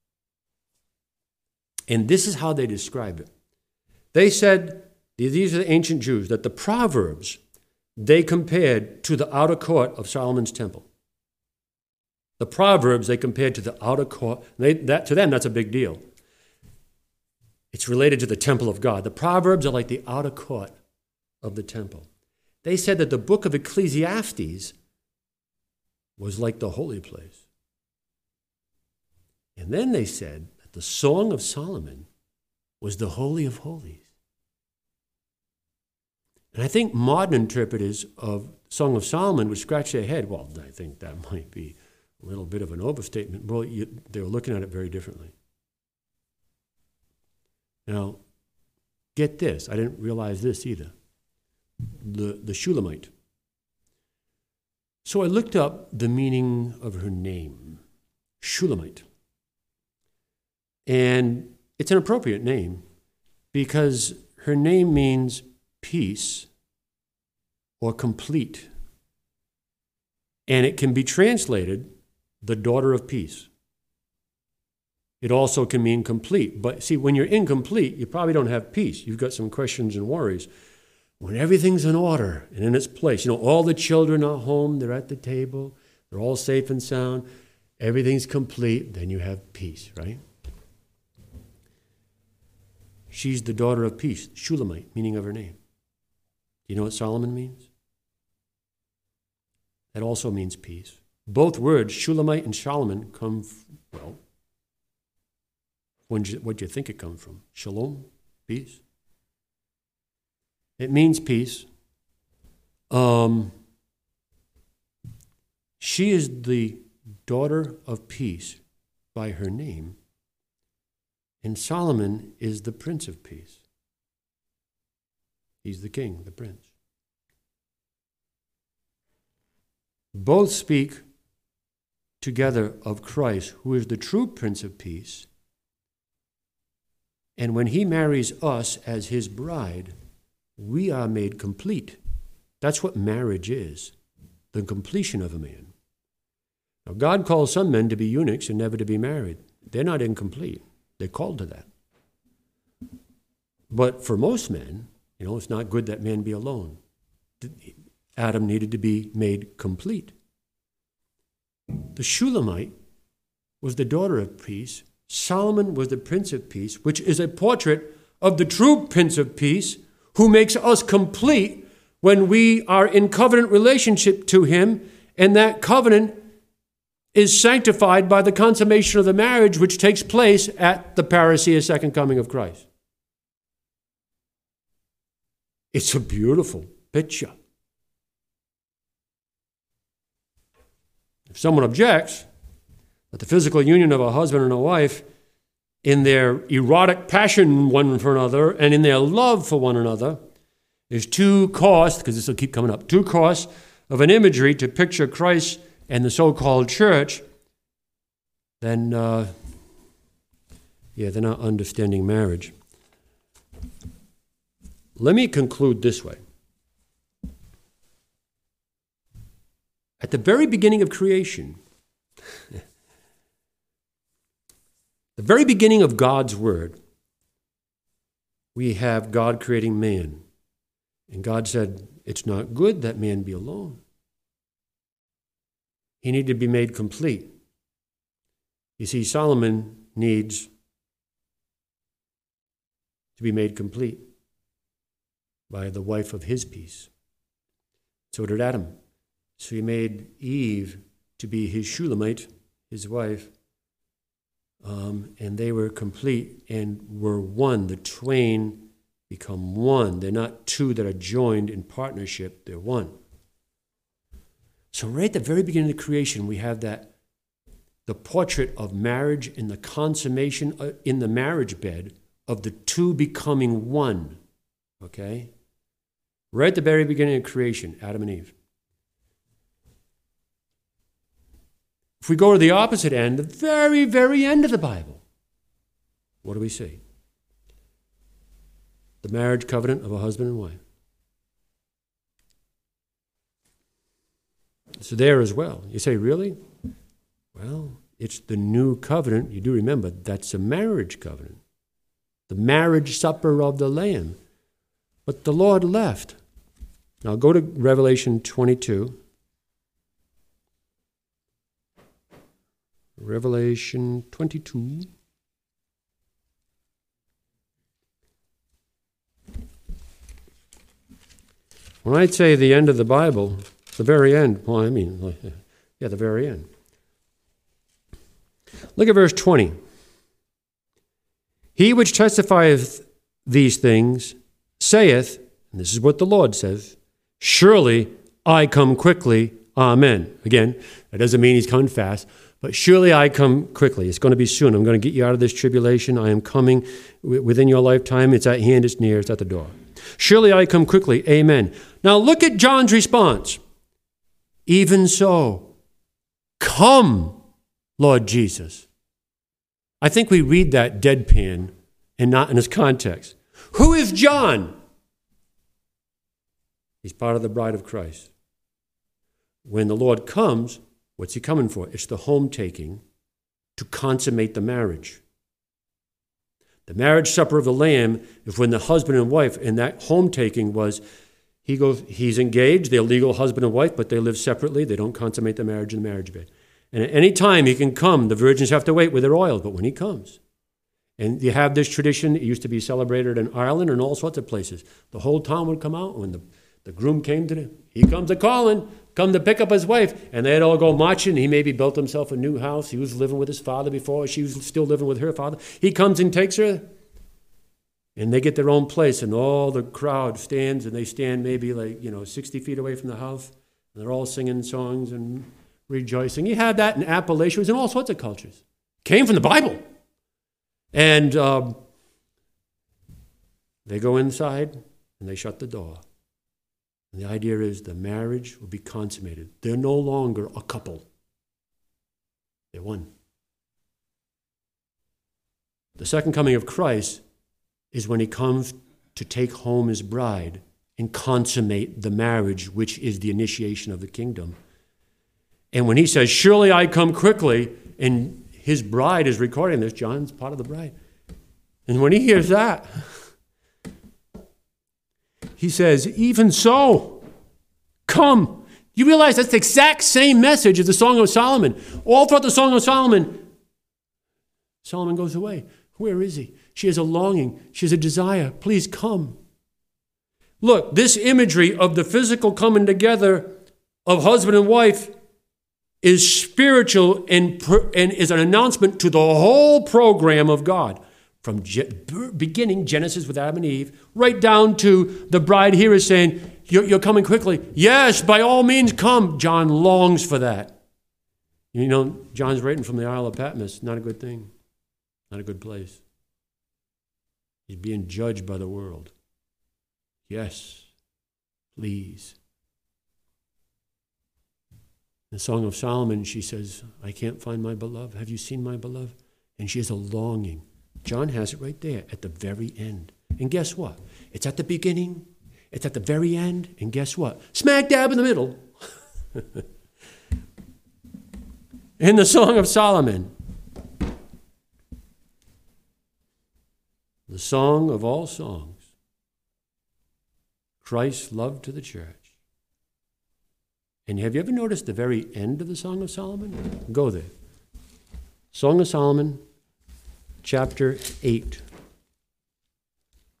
And this is how they describe it. They said, these are the ancient Jews, that the Proverbs they compared to the outer court of Solomon's temple. The Proverbs they compared to the outer court. They, that, to them, that's a big deal. It's related to the temple of God. The Proverbs are like the outer court of the temple. They said that the book of Ecclesiastes was like the holy place. And then they said that the Song of Solomon was the Holy of Holies. And I think modern interpreters of Song of Solomon would scratch their head. Well, I think that might be a little bit of an overstatement. Well, you, they were looking at it very differently. Now, get this. I didn't realize this either. The, the Shulamite. So I looked up the meaning of her name, Shulamite. And it's an appropriate name because her name means peace or complete. And it can be translated the daughter of peace. It also can mean complete. But see, when you're incomplete, you probably don't have peace. You've got some questions and worries. When everything's in order and in its place, you know, all the children are home, they're at the table, they're all safe and sound, everything's complete, then you have peace, right? She's the daughter of peace, Shulamite, meaning of her name. Do you know what Solomon means? That also means peace. Both words, Shulamite and Solomon, come, well, what do you think it comes from? Shalom, peace. It means peace. Um, she is the daughter of peace by her name, and Solomon is the Prince of Peace. He's the king, the prince. Both speak together of Christ, who is the true Prince of Peace. And when he marries us as his bride, we are made complete. That's what marriage is, the completion of a man. Now, God calls some men to be eunuchs and never to be married. They're not incomplete. They're called to that. But for most men, you know, it's not good that man be alone. Adam needed to be made complete. The Shulamite was the daughter of peace. Solomon was the Prince of Peace, which is a portrait of the true Prince of Peace, who makes us complete when we are in covenant relationship to him, and that covenant is sanctified by the consummation of the marriage, which takes place at the parousia, second coming of Christ. It's a beautiful picture. If someone objects that the physical union of a husband and a wife in their erotic passion one for another and in their love for one another is too coarse, because this will keep coming up, too coarse of an imagery to picture Christ and the so-called church, then, uh, yeah, they're not understanding marriage. Let me conclude this way. At the very beginning of creation, the very beginning of God's word, we have God creating man. And God said, it's not good that man be alone. He needed to be made complete. You see, Solomon needs to be made complete by the wife of his peace. So did Adam. So he made Eve to be his Shulamite, his wife, um, and they were complete and were one. The twain become one. They're not two that are joined in partnership. They're one. So right at the very beginning of the creation, we have that, the portrait of marriage and the consummation in the marriage bed of the two becoming one. Okay? Right at the very beginning of creation, Adam and Eve. If we go to the opposite end, the very, very end of the Bible, what do we see? The marriage covenant of a husband and wife. It's there as well. You say, really? Well, it's the new covenant. You do remember, that's a marriage covenant. The marriage supper of the Lamb. But the Lord left. Now go to Revelation twenty-two. Revelation twenty-two. When I say the end of the Bible, the very end, well, I mean, yeah, the very end. Look at verse twenty. He which testifieth these things saith, and this is what the Lord says, surely I come quickly, amen. Again, that doesn't mean he's coming fast, but surely I come quickly. It's going to be soon. I'm going to get you out of this tribulation. I am coming within your lifetime. It's at hand, it's near, it's at the door. Surely I come quickly, amen. Now look at John's response. Even so, come, Lord Jesus. I think we read that deadpan and not in its context. Who is John? He's part of the bride of Christ. When the Lord comes, what's he coming for? It's the home taking to consummate the marriage. The marriage supper of the Lamb is when the husband and wife, and that home taking was, he goes, he's engaged, they're legal husband and wife, but they live separately. They don't consummate the marriage in the marriage bed. And at any time he can come, the virgins have to wait with their oil, but when he comes, and you have this tradition, it used to be celebrated in Ireland and all sorts of places. The whole town would come out when the, the groom came to the, he comes a calling, come to pick up his wife, and they'd all go marching. He maybe built himself a new house. He was living with his father before. She was still living with her father. He comes and takes her, and they get their own place, and all the crowd stands, and they stand maybe like, you know, sixty feet away from the house, and they're all singing songs and rejoicing. You had that in Appalachia. It was in all sorts of cultures. Came from the Bible. And um, they go inside, and they shut the door. And the idea is the marriage will be consummated. They're no longer a couple. They're one. The second coming of Christ is when he comes to take home his bride and consummate the marriage, which is the initiation of the kingdom. And when he says, surely I come quickly, and his bride is recording this, John's part of the bride. And when he hears that, he says, even so, come. You realize that's the exact same message as the Song of Solomon. All throughout the Song of Solomon, Solomon goes away. Where is he? She has a longing. She has a desire. Please come. Look, this imagery of the physical coming together of husband and wife is spiritual and, and is an announcement to the whole program of God. From ge- beginning, Genesis with Adam and Eve, right down to the bride here is saying, you're, you're coming quickly. Yes, by all means come. John longs for that. You know, John's writing from the Isle of Patmos. Not a good thing. Not a good place. He's being judged by the world. Yes, please. In the Song of Solomon, she says, I can't find my beloved. Have you seen my beloved? And she has a longing. John has it right there at the very end. And guess what? It's at the beginning. It's at the very end. And guess what? Smack dab in the middle. In the Song of Solomon, the song of all songs, Christ's love to the church. And have you ever noticed the very end of the Song of Solomon? Go there. Song of Solomon, chapter eight.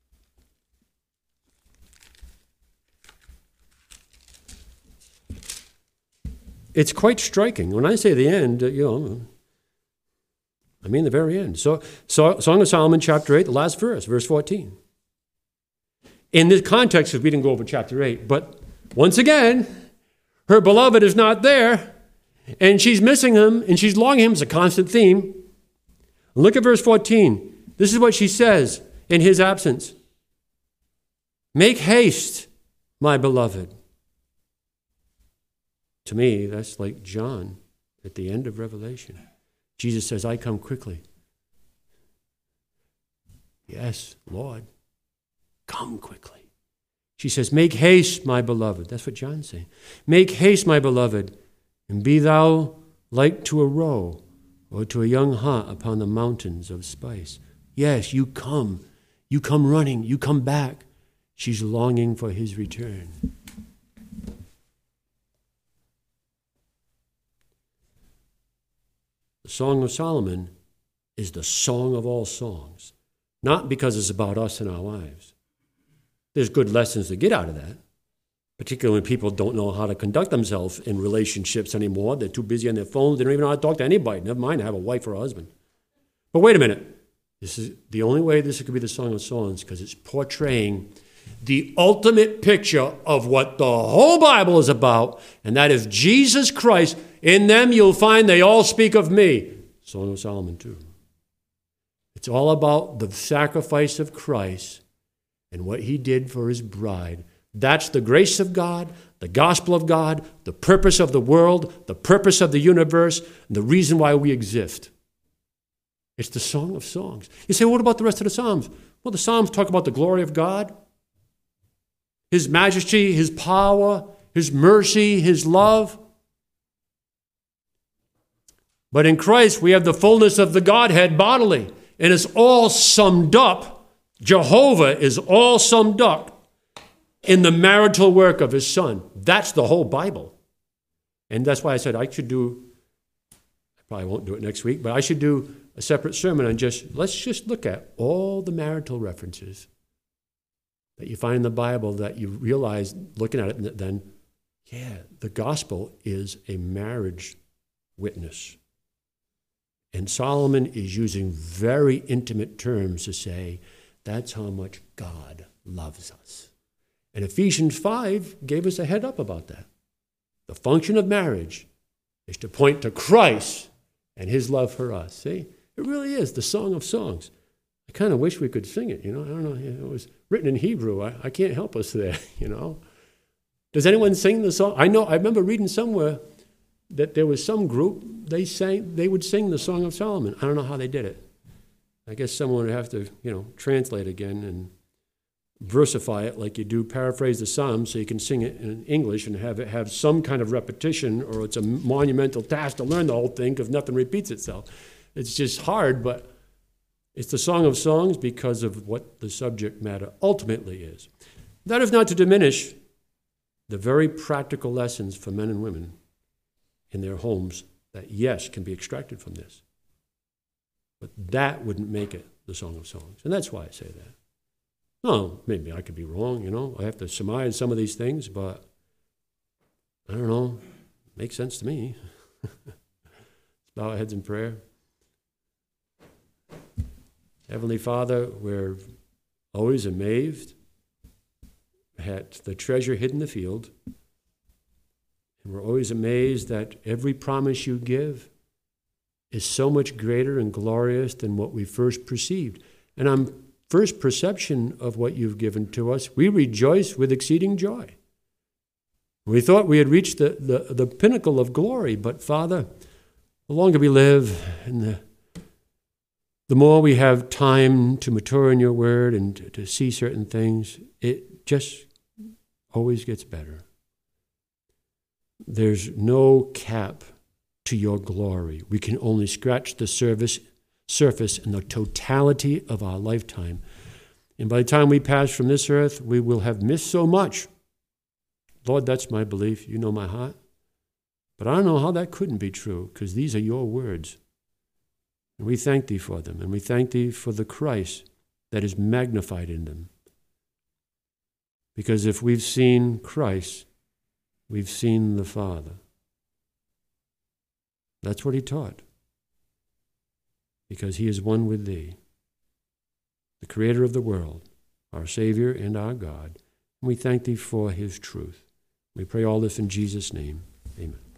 it's quite striking. When I say the end, uh, you know, I mean the very end. So, so Song of Solomon, chapter eight, the last verse, verse fourteen. In this context, if we didn't go over chapter eight, but once again, her beloved is not there, and she's missing him, and she's longing him. It's a constant theme. Look at verse fourteen. This is what she says in his absence. Make haste, my beloved. To me, that's like John at the end of Revelation. Jesus says, I come quickly. Yes, Lord, come quickly. She says, make haste, my beloved. That's what John's saying. Make haste, my beloved, and be thou like to a roe or to a young hart upon the mountains of spice. Yes, you come. You come running. You come back. She's longing for his return. The Song of Solomon is the song of all songs, not because it's about us and our lives. There's good lessons to get out of that, particularly when people don't know how to conduct themselves in relationships anymore. They're too busy on their phones. They don't even know how to talk to anybody. Never mind, have a wife or a husband. But wait a minute. This is the only way this could be the Song of Songs, because it's portraying the ultimate picture of what the whole Bible is about, and that is Jesus Christ. In them you'll find they all speak of me. Song of Solomon too. It's all about the sacrifice of Christ and what he did for his bride. That's the grace of God, the gospel of God, the purpose of the world, the purpose of the universe, and the reason why we exist. It's the Song of Songs. You say, well, what about the rest of the Psalms? Well, the Psalms talk about the glory of God, his majesty, his power, his mercy, his love. But in Christ, we have the fullness of the Godhead bodily, and it's all summed up. Jehovah is all summed up in the marital work of his Son. That's the whole Bible. And that's why I said I should do, I probably won't do it next week, but I should do a separate sermon on just, let's just look at all the marital references that you find in the Bible that you realize, looking at it, then, yeah, the gospel is a marriage witness. And Solomon is using very intimate terms to say, that's how much God loves us. And Ephesians five gave us a head up about that. The function of marriage is to point to Christ and his love for us. See? It really is the Song of Songs. I kind of wish we could sing it, you know. I don't know. It was written in Hebrew. I, I can't help us there, you know. Does anyone sing the song? I know, I remember reading somewhere that there was some group, they sang, they would sing the Song of Solomon. I don't know how they did it. I guess someone would have to, you know, translate again and versify it like you do, paraphrase the Psalms so you can sing it in English and have it have some kind of repetition, or it's a monumental task to learn the whole thing because nothing repeats itself. It's just hard, but it's the Song of Songs because of what the subject matter ultimately is. That is not to diminish the very practical lessons for men and women in their homes that, yes, can be extracted from this. But that wouldn't make it the Song of Songs. And that's why I say that. No, maybe I could be wrong, you know. I have to surmise some of these things, but I don't know. Makes sense to me. Let's bow our heads in prayer. Heavenly Father, we're always amazed at the treasure hidden in the field. And we're always amazed that every promise you give is so much greater and glorious than what we first perceived. And on first perception of what you've given to us, we rejoice with exceeding joy. We thought we had reached the, the, the pinnacle of glory, but Father, the longer we live and the, the more we have time to mature in your word and to, to see certain things, it just always gets better. There's no cap to your glory. We can only scratch the surface, surface in the totality of our lifetime. And by the time we pass from this earth, we will have missed so much. Lord, that's my belief. You know my heart. But I don't know how that couldn't be true, because these are your words. And we thank thee for them, and we thank thee for the Christ that is magnified in them. Because if we've seen Christ, we've seen the Father. That's what he taught. Because he is one with thee, the creator of the world, our Savior and our God. And we thank thee for his truth. We pray all this in Jesus' name. Amen.